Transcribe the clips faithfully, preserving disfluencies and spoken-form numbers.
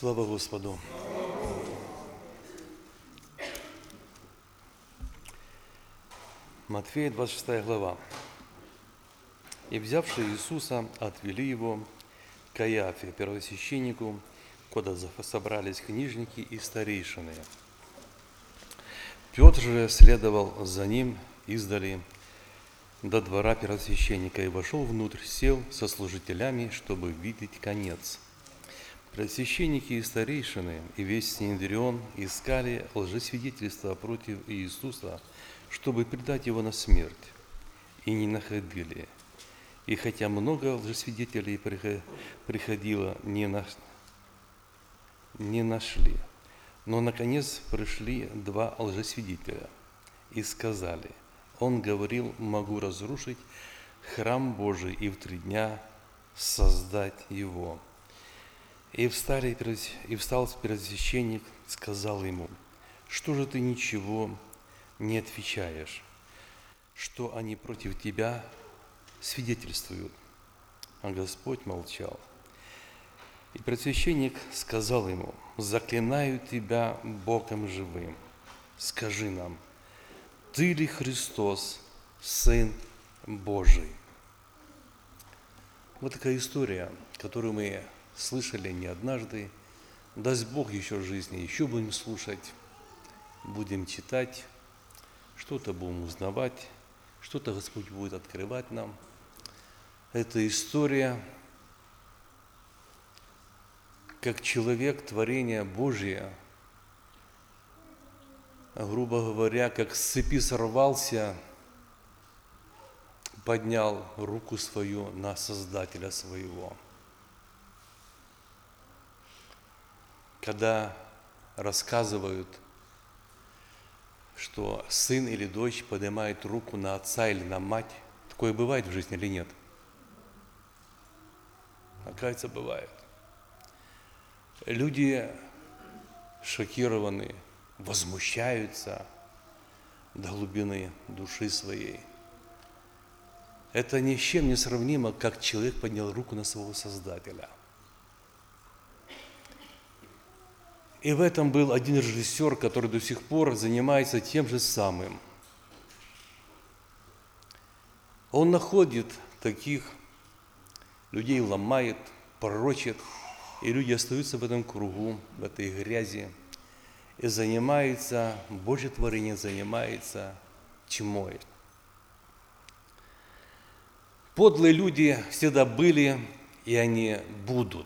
Слава Господу! Матфея, двадцать шестая глава. «И, взявши Иисуса, отвели Его к Каиафе, первосвященнику, куда собрались книжники и старейшины. Петр же следовал за ним издали до двора первосвященника и вошел внутрь, сел со служителями, чтобы видеть конец. Первосвященники и старейшины и весь Синедрион искали лжесвидетельства против Иисуса, чтобы предать Его на смерть, и не находили. И хотя много лжесвидетелей приходило, не, на... не нашли. Но, наконец, пришли два лжесвидетеля и сказали: Он говорил, могу разрушить храм Божий и в три дня создать его. И, встали, и встал первосвященник, сказал ему: что же ты ничего не отвечаешь? Что они против тебя свидетельствуют? А Господь молчал. И первосвященник сказал ему: заклинаю тебя Богом живым, скажи нам, ты ли Христос, Сын Божий? Вот такая история, которую мы слышали не однажды. Даст Бог еще жизни, еще будем слушать, будем читать, что-то будем узнавать, что-то Господь будет открывать нам. Это история, как человек, творение Божие, грубо говоря, как с цепи сорвался, поднял руку свою на Создателя своего. Когда рассказывают, что сын или дочь поднимает руку на отца или на мать, такое бывает в жизни или нет? Оказывается, бывает. Люди шокированы, возмущаются до глубины души своей. Это ни с чем не сравнимо, как человек поднял руку на своего Создателя. И в этом был один режиссер, который до сих пор занимается тем же самым. Он находит таких людей, ломает, пророчит, и люди остаются в этом кругу, в этой грязи, и занимаются, Божье творение занимается тьмой. Подлые люди всегда были, и они будут.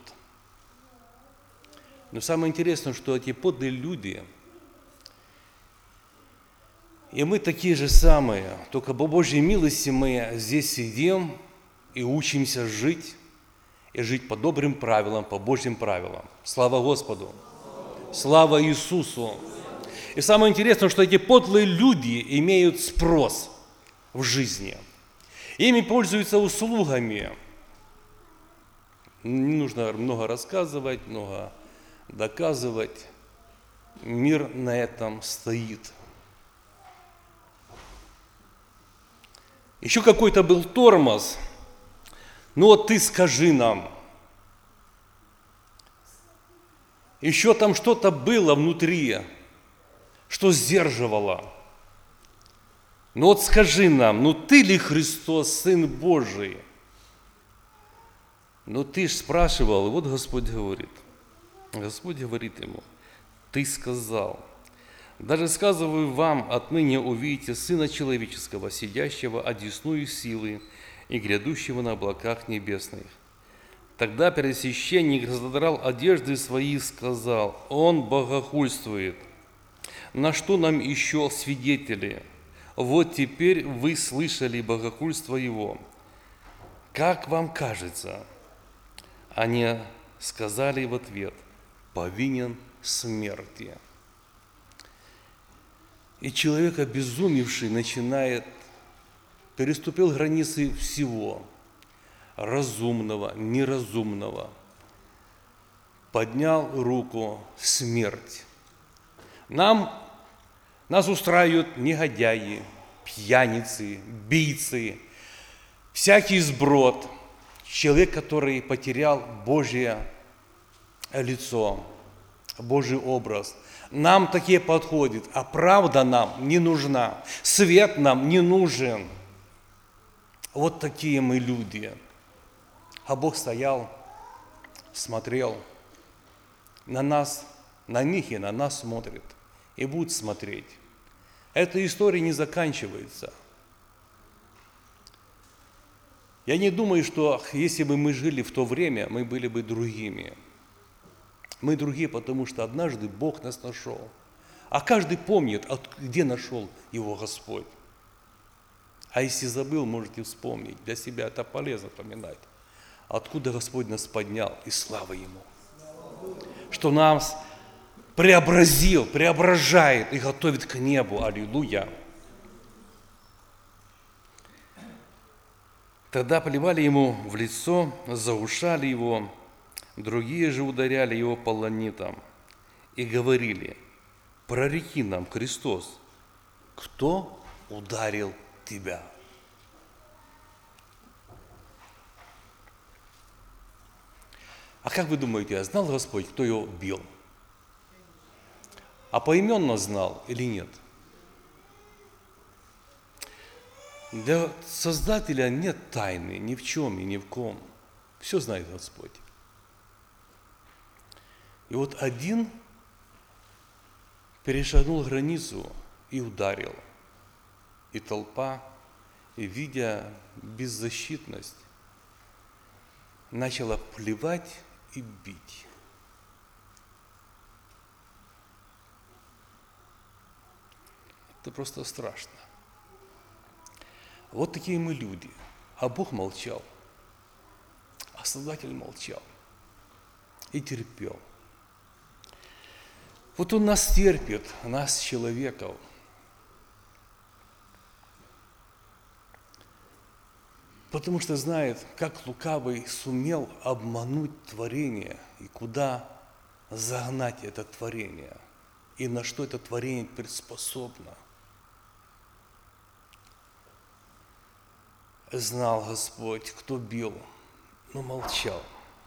Но самое интересное, что эти подлые люди, и мы такие же самые, только по Божьей милости мы здесь сидим и учимся жить, и жить по добрым правилам, по Божьим правилам. Слава Господу! Слава Иисусу! И самое интересное, что эти подлые люди имеют спрос в жизни. Ими пользуются услугами. Не нужно много рассказывать, много доказывать. Мир на этом стоит. Еще какой-то был тормоз. Ну вот ты скажи нам. Еще там что-то было внутри, что сдерживало. Ну вот скажи нам, ну ты ли Христос, Сын Божий? Ну ты ж спрашивал, и вот Господь говорит. Господь говорит ему: ты сказал, даже сказываю вам, отныне увидите Сына Человеческого, сидящего одесную силы и грядущего на облаках небесных. Тогда первосвященник разодрал одежды свои и сказал: Он богохульствует. На что нам еще свидетели? Вот теперь вы слышали богохульство его. Как вам кажется? Они сказали в ответ: повинен смерти. И человек, обезумевший, начинает, переступил границы всего, разумного, неразумного, поднял руку в смерть. Нам, нас устраивают негодяи, пьяницы, бийцы, всякий сброд, человек, который потерял Божье лицо, Божий образ. Нам такие подходит, а правда нам не нужна. Свет нам не нужен. Вот такие мы люди. А Бог стоял, смотрел на нас, на них и на нас смотрит. И будет смотреть. Эта история не заканчивается. Я не думаю, что если бы мы жили в то время, мы были бы другими. Мы другие, потому что однажды Бог нас нашел. А каждый помнит, где нашел его Господь. А если забыл, можете вспомнить. Для себя это полезно поминать. Откуда Господь нас поднял, и слава Ему. Что нас преобразил, преображает и готовит к небу. Аллилуйя. Тогда плевали ему в лицо, заушали его, другие же ударяли его полонитом и говорили: прореки нам, Христос, кто ударил тебя? А как вы думаете, знал Господь, кто его бил? А поименно знал или нет? Для Создателя нет тайны ни в чем и ни в ком. Все знает Господь. И вот один перешагнул границу и ударил. И толпа, и видя беззащитность, начала плевать и бить. Это просто страшно. Вот такие мы люди. А Бог молчал. А Создатель молчал. И терпел. Вот Он нас терпит, нас, человеков. Потому что знает, как лукавый сумел обмануть творение и куда загнать это творение. И на что это творение теперь способно. Знал Господь, кто бил, но молчал.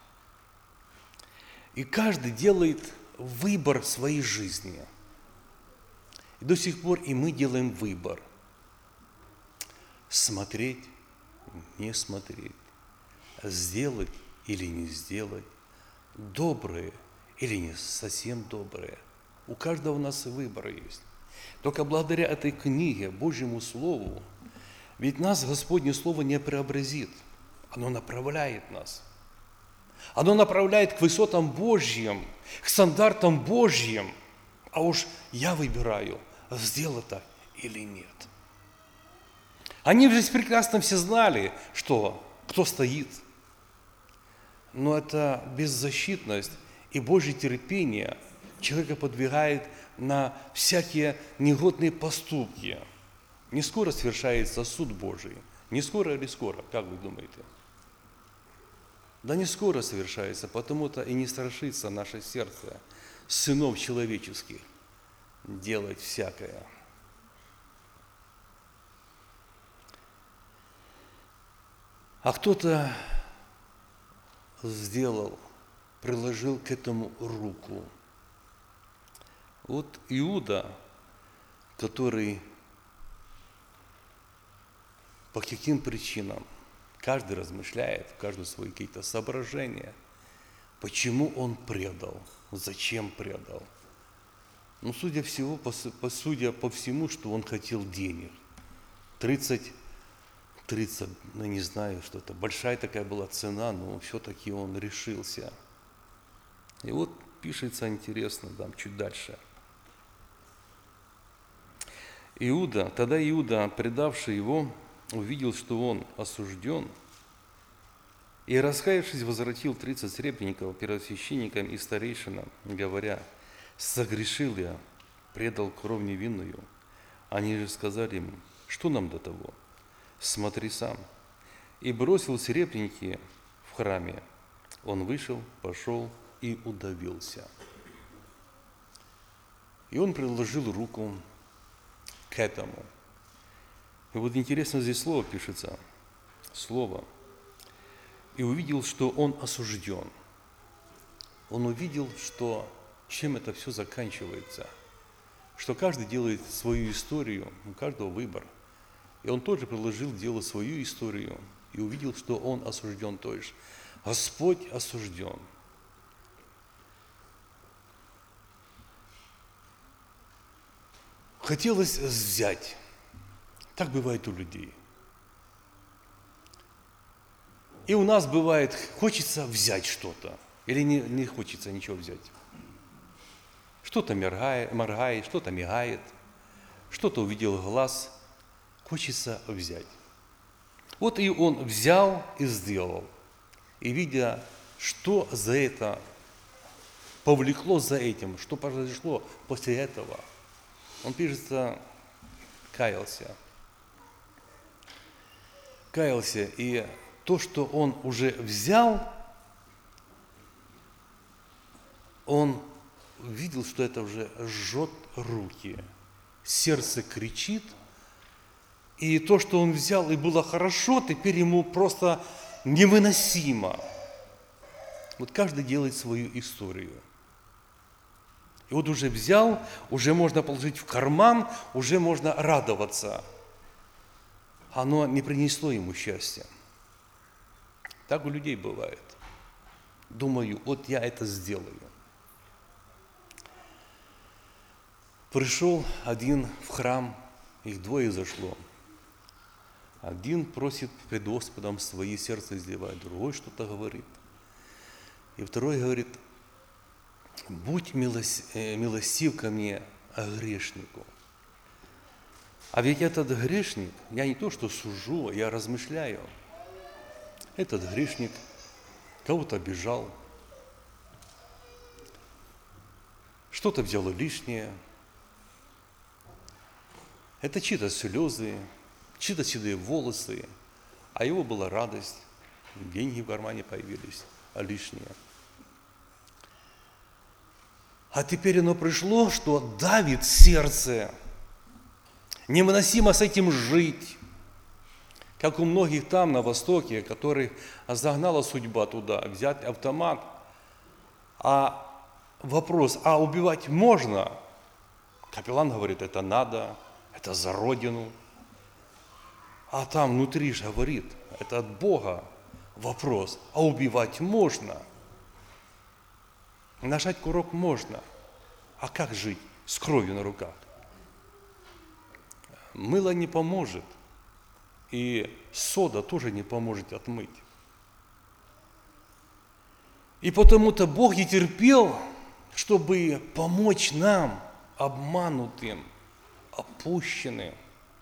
И каждый делает выбор в своей жизни. И до сих пор и мы делаем выбор. Смотреть, не смотреть. Сделать или не сделать. Добрые или не совсем добрые. У каждого у нас выбор есть. Только благодаря этой книге, Божьему Слову, ведь нас Господне Слово не преобразит. Оно направляет нас. Оно направляет к высотам Божьим, к стандартам Божьим. А уж я выбираю, сделать так или нет. Они здесь прекрасно все знали, что, кто стоит. Но это беззащитность и Божье терпение человека подвигает на всякие негодные поступки. Не скоро совершается суд Божий. Не скоро или скоро, как вы думаете? Да не скоро совершается, потому-то и не страшится наше сердце сынов человеческих делать всякое. А кто-то сделал, приложил к этому руку. Вот Иуда, который по каким причинам, каждый размышляет, в каждом свои какие-то соображения, почему он предал, зачем предал. Ну, судя всего, по, по, судя по всему, что он хотел денег. тридцать, тридцать, ну не знаю, что это, большая такая была цена, но все-таки он решился. И вот пишется интересно, там чуть дальше. Иуда, тогда Иуда, предавший его, увидел, что он осужден, и, раскаявшись, возвратил тридцать сребреников первосвященникам и старейшинам, говоря: «Согрешил я, предал кровь невинную». Они же сказали ему: «Что нам до того? Смотри сам». И бросил сребреники в храме. Он вышел, пошел и удавился. И он приложил руку к этому. И вот интересно, здесь слово пишется, слово. И увидел, что он осужден. Он увидел, что чем это все заканчивается. Что каждый делает свою историю, у каждого выбор. И он тоже предложил делать свою историю и увидел, что он осужден тоже. Господь осужден. Хотелось взять. Так бывает у людей. И у нас бывает, хочется взять что-то, или не, не хочется ничего взять. Что-то моргает, моргает, что-то мигает, что-то увидел глаз, хочется взять. Вот и он взял и сделал. И видя, что за это повлекло за этим, что произошло после этого, он, пишется, каялся. Каялся, и то, что он уже взял, он видел, что это уже жжет руки. Сердце кричит, и то, что он взял, и было хорошо, теперь ему просто невыносимо. Вот каждый делает свою историю. И вот уже взял, уже можно положить в карман, уже можно радоваться. Оно не принесло ему счастья. Так у людей бывает. Думаю, вот я это сделаю. Пришел один в храм, их двое зашло. Один просит пред Господом свои сердца изливать, другой что-то говорит. И второй говорит, будь милостив ко мне, грешнику. А ведь этот грешник, я не то что сужу, я размышляю. Этот грешник кого-то обижал, что-то взял лишнее. Это чьи-то слезы, чьи-то седые волосы, а его была радость, деньги в кармане появились, а лишнее. А теперь оно пришло, что давит сердце, невыносимо с этим жить, как у многих там на Востоке, которых загнала судьба туда, взять автомат. А вопрос, а убивать можно? Капеллан говорит, это надо, это за Родину. А там внутри же говорит, это от Бога вопрос, а убивать можно? Нажать курок можно, а как жить с кровью на руках? Мыло не поможет, и сода тоже не поможет отмыть. И потому-то Бог и терпел, чтобы помочь нам, обманутым, опущенным,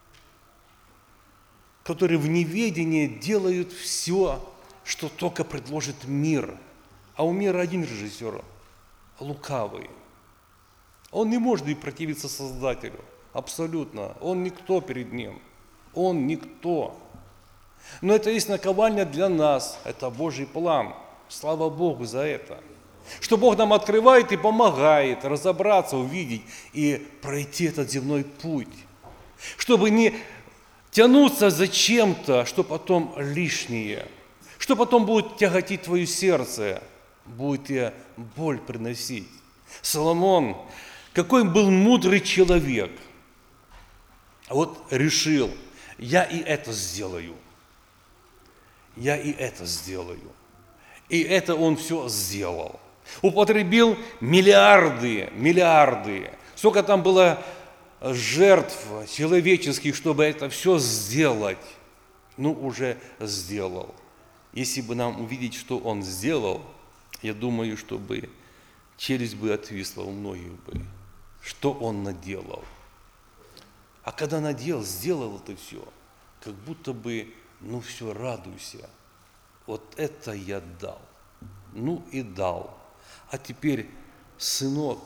которые в неведении делают все, что только предложит мир. А у мира один режиссер, лукавый. Он не может и противиться Создателю, абсолютно. Он никто перед ним. Он никто. Но это есть наковальня для нас, это Божий план. Слава Богу за это. Что Бог нам открывает и помогает разобраться, увидеть и пройти этот земной путь. Чтобы не тянуться за чем-то, что потом лишнее, что потом будет тяготить твое сердце, будет тебе боль приносить. Соломон, какой был мудрый человек, вот решил, я и это сделаю, я и это сделаю. И это он все сделал. Употребил миллиарды, миллиарды. Сколько там было жертв человеческих, чтобы это все сделать. Ну, уже сделал. Если бы нам увидеть, что он сделал, я думаю, чтобы челюсть бы отвисла у многих бы, что он наделал. А когда наделал, сделал это все, как будто бы, ну все, радуйся. Вот это я дал. Ну и дал. А теперь, сынок,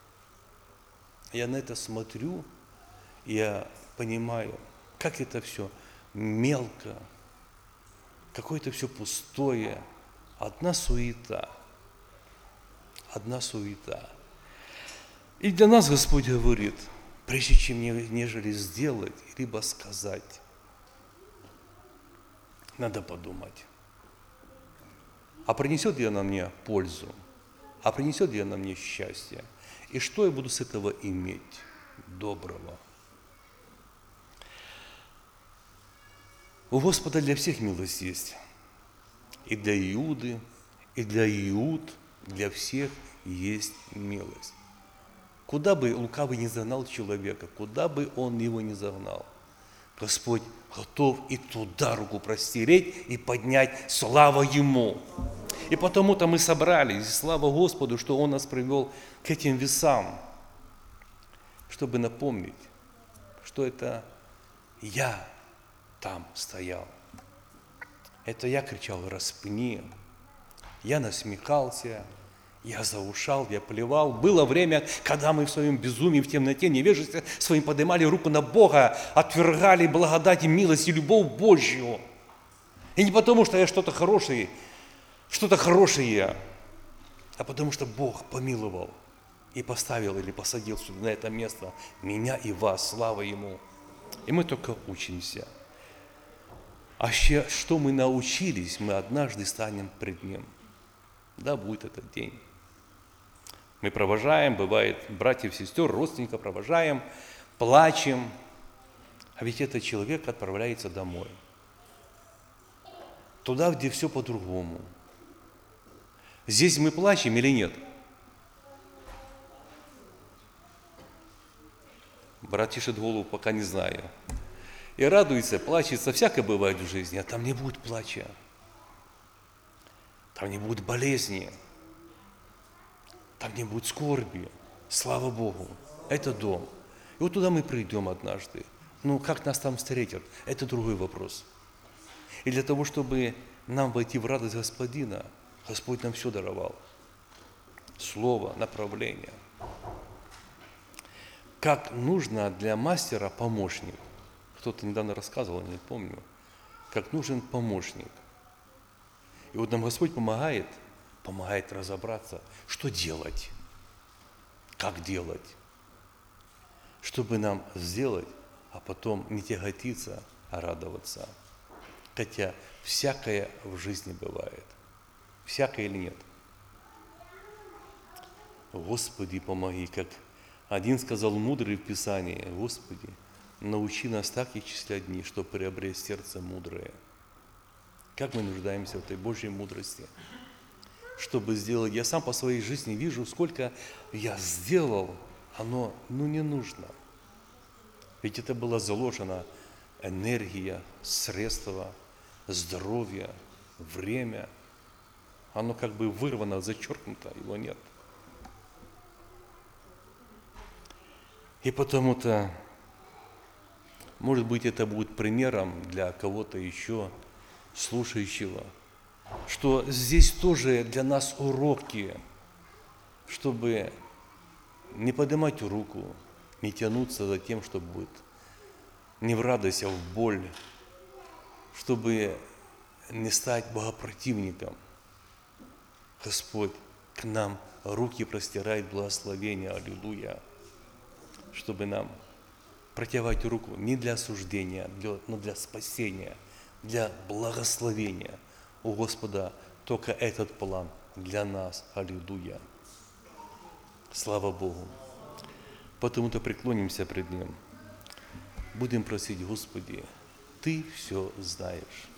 я на это смотрю, я понимаю, как это все мелко, какое-то все пустое, одна суета, одна суета. И для нас Господь говорит, прежде чем нежели сделать, либо сказать, надо подумать. А принесет ли она мне пользу? а принесет ли она мне счастье? И что я буду с этого иметь доброго? У Господа для всех милость есть. И для Иуды, и для Иуд, для всех есть милость. Куда бы лукавый не загнал человека, куда бы он его не загнал, Господь готов и туда руку простереть и поднять, слава Ему. И потому-то мы собрались, и слава Господу, что Он нас привел к этим весам, чтобы напомнить, что это я там стоял. Это я кричал: распни. Я насмехался, я заушал, я плевал. Было время, когда мы в своем безумии, в темноте, невежестве своим поднимали руку на Бога, отвергали благодать и милость и любовь Божью. И не потому, что я что-то хорошее, что-то хорошее, а потому что Бог помиловал и поставил или посадил сюда, на это место, меня и вас, слава Ему. И мы только учимся. А ще, что мы научились, мы однажды станем пред Ним. Да, будет этот день. Мы провожаем, бывает, братьев, сестер, родственников провожаем, плачем. А ведь этот человек отправляется домой. Туда, где все по-другому. Здесь мы плачем или нет? Брат тишит голову, пока не знаю. И радуется, плачется, всякое бывает в жизни, а там не будет плача. Там не будет болезни. Там не будет скорби. Слава Богу. Это дом. И вот туда мы придем однажды. Ну, как нас там встретят, это другой вопрос. И для того, чтобы нам войти в радость Господина, Господь нам все даровал. Слово, направление. Как нужно для мастера помощник. Кто-то недавно рассказывал, я не помню, как нужен помощник. И вот нам Господь помогает, помогает разобраться, что делать, как делать, чтобы нам сделать, а потом не тяготиться, а радоваться. Хотя всякое в жизни бывает. Всякое или нет? Господи, помоги, как один сказал мудрый в Писании: Господи, научи нас так исчислять дни, чтобы приобрести сердце мудрое. Как мы нуждаемся в этой Божьей мудрости, чтобы сделать. Я сам по своей жизни вижу, сколько я сделал, оно ну не нужно. Ведь это была заложена энергия, средства, здоровье, время. Оно как бы вырвано, зачеркнуто, его нет. И потому-то, может быть, это будет примером для кого-то еще слушающего, что здесь тоже для нас уроки, чтобы не поднимать руку, не тянуться за тем, чтобы быть не в радость, а в боль, чтобы не стать богопротивником. Господь к нам руки простирает благословения, аллилуйя, чтобы нам протягивать руку не для осуждения, но для спасения, для благословения. У Господа только этот план для нас, аллилуйя. Слава Богу. Потому-то преклонимся пред Ним. Будем просить: Господи, Ты все знаешь.